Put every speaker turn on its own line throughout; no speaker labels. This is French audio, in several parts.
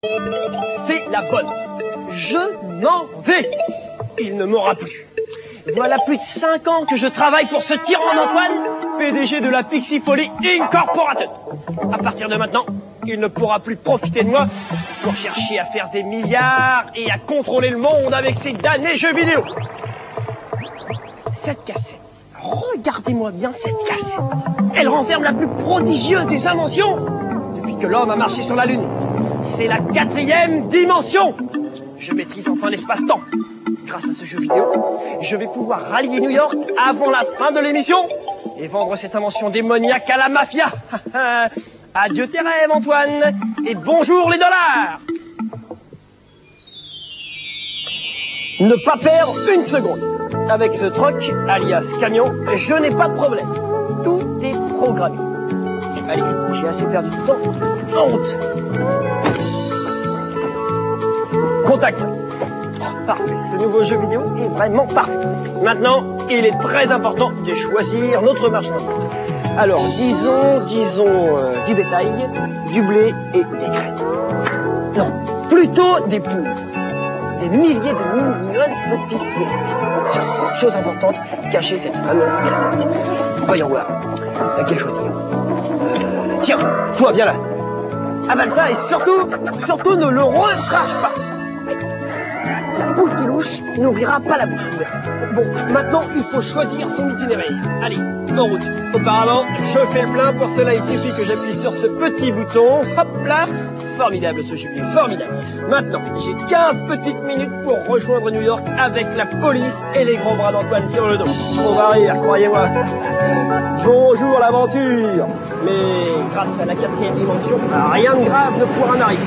C'est la bonne. Je m'en vais. Il ne m'aura plus. Voilà plus de 5 ans que je travaille pour ce tyran d'Antoine, PDG de la Pixie Folly Incorporated. À partir de maintenant, il ne pourra plus profiter de moi pour chercher à faire des milliards et à contrôler le monde avec ses damnés jeux vidéo. Cette cassette, regardez-moi bien cette cassette. Elle renferme la plus prodigieuse des inventions depuis que l'homme a marché sur la Lune. C'est la 4e dimension. Je maîtrise enfin l'espace-temps. Grâce à ce jeu vidéo, je vais pouvoir rallier New York avant la fin de l'émission et vendre cette invention démoniaque à la mafia. Adieu tes rêves, Antoine, et bonjour les dollars. Ne pas perdre une seconde. Avec ce truck, alias camion, je n'ai pas de problème. Tout est programmé. Allez, j'ai assez perdu de temps. En route. Contact. Parfait, ce nouveau jeu vidéo est vraiment parfait. Maintenant, il est très important de choisir notre marchandise. Alors, disons du bétail, du blé et des graines. Non, plutôt des poules. Des milliers de millions de petites poulettes. Chose importante, cacher cette fameuse cassette. Voyons voir. Laquelle choisir? Tiens, toi, viens là. Avale ça et surtout ne le recrache pas. La poule qui louche n'ouvrira pas la bouche ouverte. Bon, maintenant, il faut choisir son itinéraire. Allez, en route. Auparavant, je fais le plein. Pour cela, il suffit que j'appuie sur ce petit bouton. Hop là. Formidable ce jeu vidéo, formidable. Maintenant, j'ai 15 petites minutes pour rejoindre New York avec la police et les grands bras d'Antoine sur le dos. On va rire, croyez-moi. Bonjour l'aventure. Mais grâce à la 4e dimension, rien de grave ne pourra m'arriver.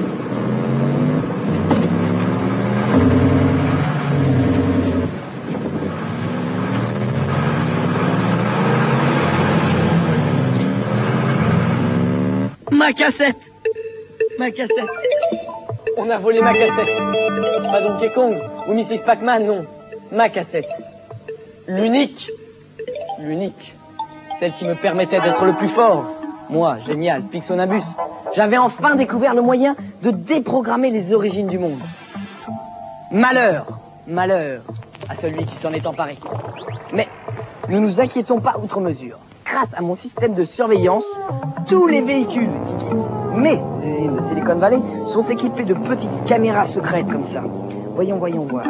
Ma cassette! Ma cassette! On a volé ma cassette. Pas Donkey Kong ou Mrs. Pac-Man, non. Ma cassette. L'unique. L'unique. Celle qui me permettait d'être le plus fort. Moi, génial, Pixonabus. J'avais enfin découvert le moyen de déprogrammer les origines du monde. Malheur. Malheur à celui qui s'en est emparé. Mais ne nous inquiétons pas outre mesure. Grâce à mon système de surveillance, tous les véhicules qui quittent mes usines de Silicon Valley sont équipés de petites caméras secrètes comme ça. Voyons voir.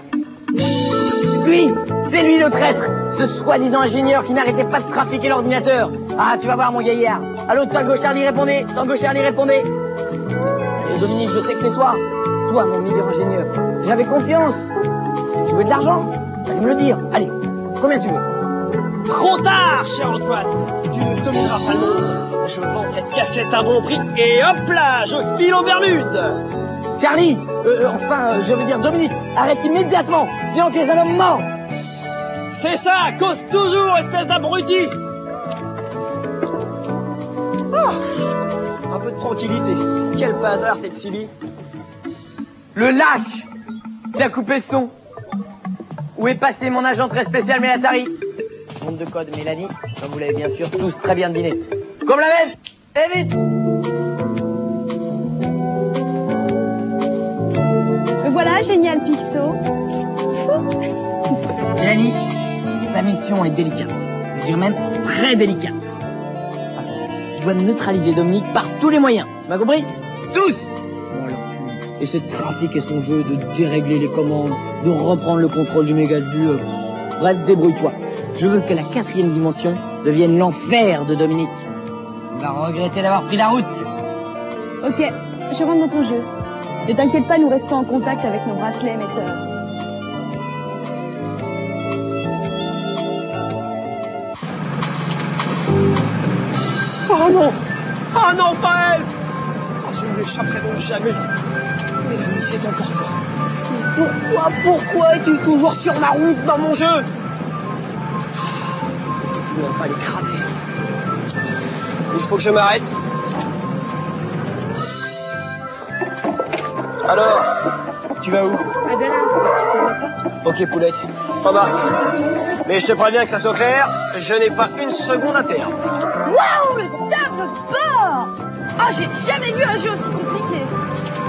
Lui, c'est lui le traître, ce soi-disant ingénieur qui n'arrêtait pas de trafiquer l'ordinateur. Ah, tu vas voir mon gaillard. Allô, Tango Charlie, répondez. Tango Charlie, répondez. Et Dominique, je sais que c'est toi. Toi, mon meilleur ingénieur. J'avais confiance. Tu veux de l'argent? Allez me le dire. Allez, combien tu veux? Trop tard, cher Antoine. Tu ne domineras pas le monde. Je vends cette cassette à bon prix et hop là, je file aux Bermudes. Charlie, je veux dire Dominique, arrête immédiatement, sinon tu es un homme mort. C'est ça, cause toujours, espèce d'abruti. Un peu de tranquillité. Quel bazar cette Silly. Le lâche. Il a coupé le son. Où est passé mon agent très spécial Mélatari? Nom de code Mélanie, comme vous l'avez bien sûr tous très bien deviné. Comme la même. Et vite.
Me voilà, génial Pixo.
Mélanie, ta mission est délicate. Je veux dire même très délicate. Tu dois neutraliser Dominique par tous les moyens. Tu m'as compris? Tous. Bon alors tu essaies de trafiquer son jeu, de dérégler les commandes, de reprendre le contrôle du Mégasbu. Bref, débrouille-toi. Je veux que la 4e dimension devienne l'enfer de Dominique. Il va regretter d'avoir pris la route.
Ok, je rentre dans ton jeu. Ne t'inquiète pas, nous restons en contact avec nos bracelets émetteurs.
Oh non! Oh non, pas elle! Oh, je ne l'échapperai donc jamais. Mélanie, c'est encore toi. Mais pourquoi es-tu toujours sur ma route dans mon jeu? Je ne peux pas l'écraser. Il faut que je m'arrête. Alors, tu vas où?
À Dallas,
Ok, poulette, embarque. Mais je te préviens que ça soit clair, je n'ai pas une seconde à perdre.
Waouh, le tableau de bord! Oh, j'ai jamais vu un jeu aussi compliqué.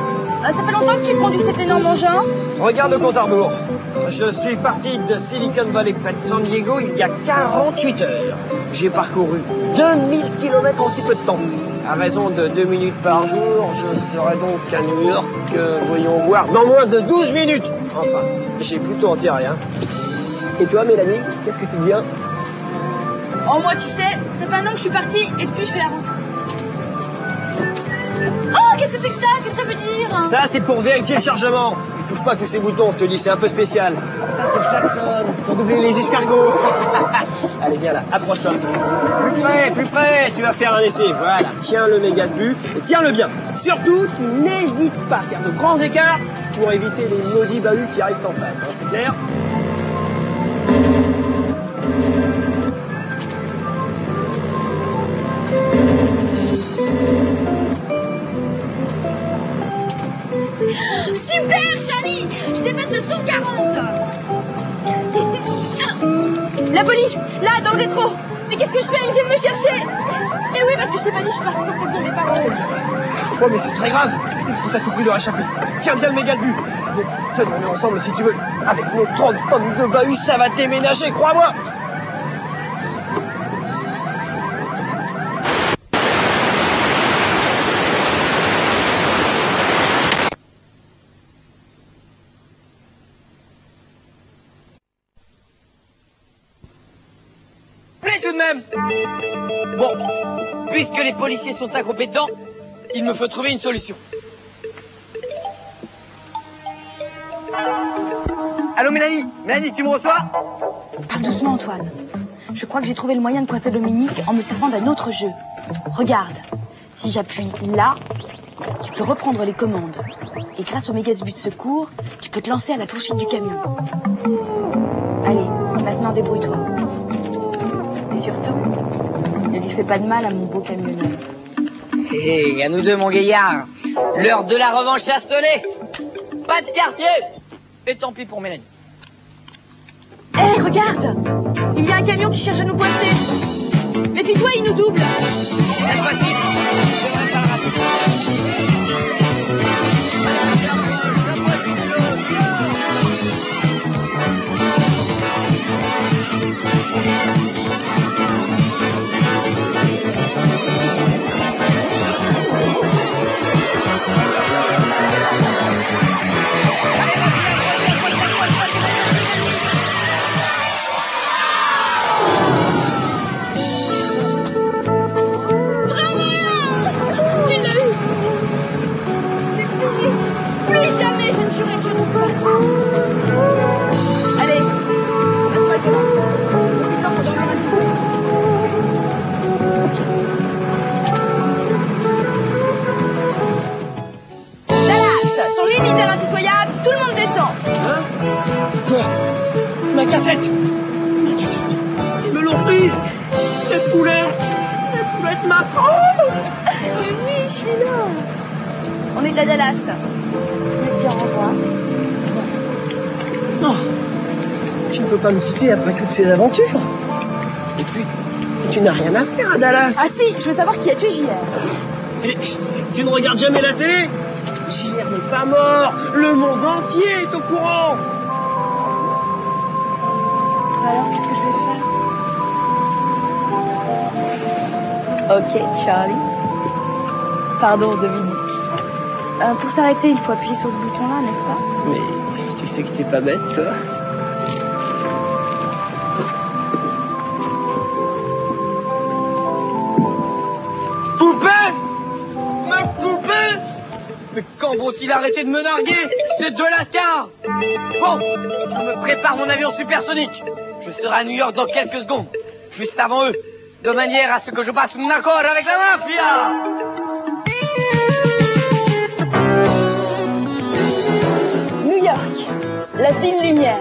Ça fait longtemps que tu conduis cet énorme engin?
Regarde le compte à rebours. Je suis parti de Silicon Valley près de San Diego il y a 48 heures. J'ai parcouru 2000 km en si peu de temps. À raison de 2 minutes par jour, je serai donc à New York, voyons voir, dans moins de 12 minutes. Enfin, j'ai plutôt intérêt, hein. Et toi, Mélanie, qu'est-ce que tu deviens?
Oh, moi, tu sais, ça fait un an que je suis partie et depuis, je fais la route. Oh, qu'est-ce que c'est que ça? Qu'est-ce que ça veut dire?
Ça, c'est pour vérifier le chargement. Tu touches pas tous ces boutons, je te dis, c'est un peu spécial. Ça, c'est le klaxon, pour doubler les escargots. Allez, viens là, approche-toi. Plus près, tu vas faire un essai. Voilà, tiens le Mégasbu et tiens-le bien. Surtout, tu n'hésites pas à faire de grands écarts pour éviter les maudits bahuts qui arrivent en face, hein, c'est clair?
Super, Charlie! Je dépasse le 140! La police! Là, dans le rétro! Mais qu'est-ce que je fais? Ils viennent me chercher! Et oui, parce que je t'ai pas dit, je suis partie sur le code de départ.
Oh, mais c'est très grave! Il faut à tout prix leur échapper. Tiens bien le Mégasbu! Bon, tenons-les ensemble si tu veux. Avec nos 30 tonnes de bahut, ça va déménager, crois-moi!
Tout de même. Bon, puisque les policiers sont incompétents, il me faut trouver une solution. Allô Mélanie? Mélanie, tu me reçois?
Parle doucement, Antoine. Je crois que j'ai trouvé le moyen de coincer Dominique en me servant d'un autre jeu. Regarde, si j'appuie là, tu peux reprendre les commandes. Et grâce au Mégasbu de secours, tu peux te lancer à la poursuite du camion. Allez, maintenant débrouille-toi. Et surtout, ne lui fais pas de mal à mon beau camionneur.
Hé, à nous deux, mon gaillard. L'heure de la revanche a sonné. Pas de quartier. Et tant pis pour Mélanie.
Hé, regarde! Il y a un camion qui cherche à nous coincer. Méfie-toi, il nous double.
Cette fois-ci, je devrais pas le rater.
Ma cassette! Ils me l'ont prise! Les poulettes ma... Oh!
Mais oui, je suis là. On est à Dallas. Je vais te dire au revoir.
Non! Tu ne peux pas me quitter après toutes ces aventures. Et puis, tu n'as rien à faire à Dallas.
Ah si, je veux savoir qui a tué JR.
Et tu ne regardes jamais la télé? JR n'est pas mort. Le monde entier est au courant.
Alors, qu'est-ce que je vais faire? Ok, Charlie. Pardon, Dominique. Pour s'arrêter, il faut appuyer sur ce bouton-là, n'est-ce pas?
Mais tu sais que t'es pas bête, toi.
Couper? Me couper? Mais quand vont-ils arrêter de me narguer? C'est de Lascar. Bon, je me prépare mon avion supersonique. Je serai à New York dans quelques secondes, juste avant eux, de manière à ce que je passe mon accord avec la mafia.
New York, la fine lumière.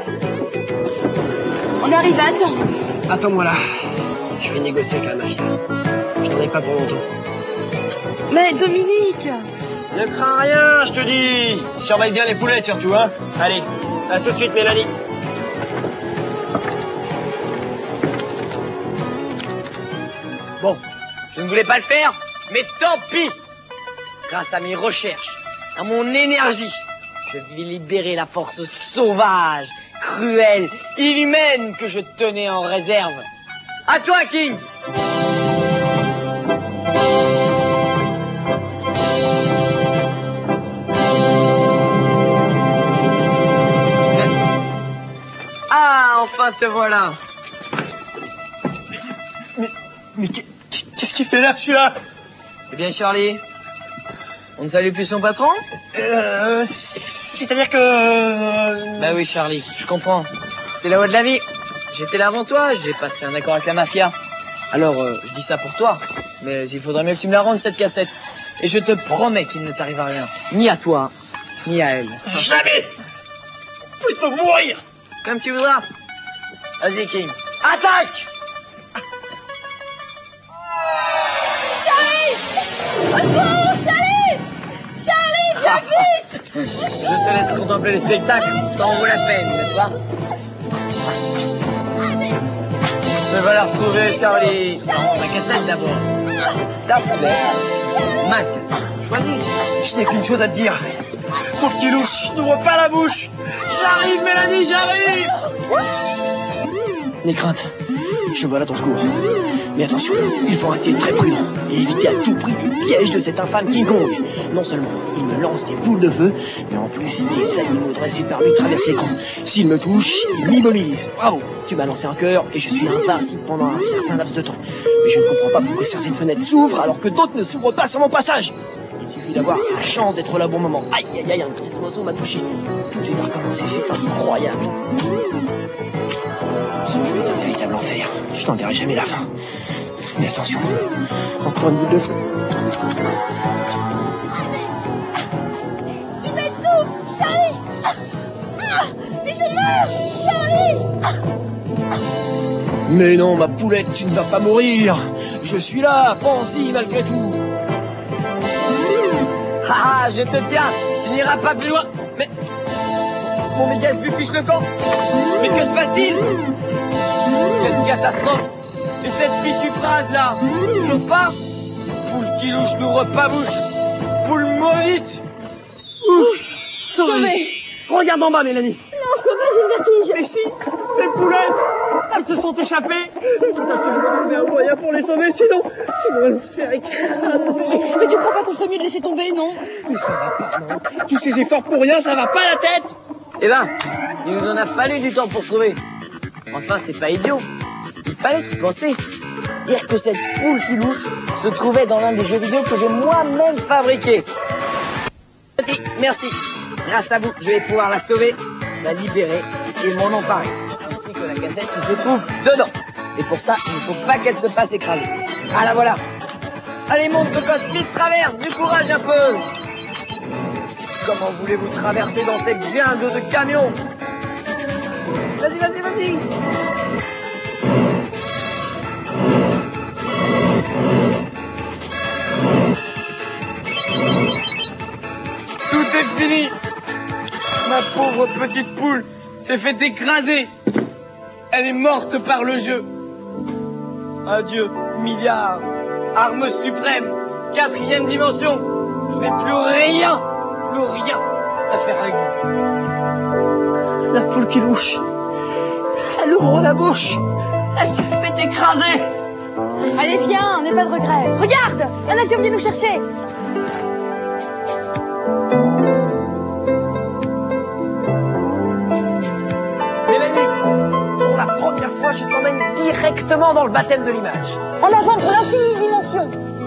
On arrive à temps.
Attends-moi là. Je vais négocier avec la mafia. Je n'en ai pas pour longtemps.
Mais Dominique!
Ne crains rien, je te dis. Surveille bien les poulettes surtout, hein. Allez, à tout de suite, Mélanie.
Bon, je ne voulais pas le faire, mais tant pis. Grâce à mes recherches, à mon énergie. Je vais libérer la force sauvage, cruelle, inhumaine que je tenais en réserve. À toi, King! Ah, enfin te voilà.
Mais qu'est-ce qu'il fait là, celui-là?
Eh bien, Charlie, on ne salue plus son patron?
C'est-à-dire que...
Bah oui, Charlie, je comprends. C'est la loi de la vie. J'étais là avant toi, j'ai passé un accord avec la mafia. Alors, je dis ça pour toi, mais il faudrait mieux que tu me la rendes, cette cassette. Et je te promets qu'il ne t'arrivera rien. Ni à toi, ni à elle.
Jamais! Plutôt mourir!
Comme tu voudras. Vas-y, King. Attaque!
Au secours, Charlie! Charlie, viens vite!
Je te laisse contempler le spectacle, ça en vaut la peine, n'est-ce pas? Me voilà retrouver, Charlie. Non, ma cassette d'abord. C'est ta poubelle. Ma cassette. Choisis.
Je n'ai qu'une chose à te dire. Faut que tu louches, n'ouvre pas la bouche. J'arrive, Mélanie, j'arrive! N'aie crainte, je vole à ton secours. Mais attention, il faut rester très prudent et éviter à tout prix le piège de cet infâme King Kong. Non seulement il me lance des boules de feu, mais en plus des animaux dressés par lui traversent l'écran. S'il me touche, il m'immobilise. Bravo, tu m'as lancé un cœur et je suis invincible pendant un certain laps de temps. Mais je ne comprends pas pourquoi certaines fenêtres s'ouvrent alors que d'autres ne s'ouvrent pas sur mon passage. Il suffit d'avoir la chance d'être là au bon moment. Aïe, aïe, aïe, un petit oiseau m'a touché. Tout est recommencé, c'est incroyable. Ce jeu est un véritable enfer. Je n'en verrai jamais la fin. Mais attention, encore une boule de feu.
Il m'étouffe, Charlie! Mais je meurs, Charlie!
Mais non, ma poulette, tu ne vas pas mourir. Je suis là, pense-y malgré tout.
Ah, je te tiens. Tu n'iras pas plus loin. Mais... Mon méga fiche le camp. Mais que se passe-t-il? Quelle catastrophe. Et cette fichue phrase là, n'ouvre pas. Poule qui louche n'ouvre pas bouche. Poule maudite.
Sauvé!
Regarde en bas, Mélanie.
Non, je peux pas, j'ai le vertige!
Mais si, les poulettes, elles se sont échappées. Il faut absolument trouver un moyen pour les sauver, sinon elles vont se faire écraser.
Mais tu crois pas qu'on ferait mieux de laisser tomber, non?
Mais ça va pas, non. Tous ces efforts pour rien, ça va pas la tête.
Eh ben, il nous en a fallu du temps pour trouver. Enfin, c'est pas idiot. Il fallait y penser. Dire que cette poule qui louche se trouvait dans l'un des jeux vidéo que j'ai moi-même fabriqué. Merci. Grâce à vous, je vais pouvoir la sauver, la libérer et m'en emparer. Ainsi que la cassette qui se trouve dedans. Et pour ça, il ne faut pas qu'elle se fasse écraser. Ah la voilà. Allez, monte cocotte, vite traverse, du courage un peu. Comment voulez-vous traverser dans cette jungle de camions? Vas-y, vas-y, vas-y. Tout est fini. Ma pauvre petite poule s'est fait écraser. Elle est morte par le jeu. Adieu, milliard. Arme suprême. 4e dimension. Je n'ai plus rien à faire avec vous.
La poule qui louche. Elle ouvre la bouche. Elle s'est fait écraser.
Allez, viens, n'aie pas de regrets. Regarde, un avion vient nous chercher.
Mélanie, pour la première fois, je t'emmène directement dans le baptême de l'image.
En avant pour l'infinie dimension.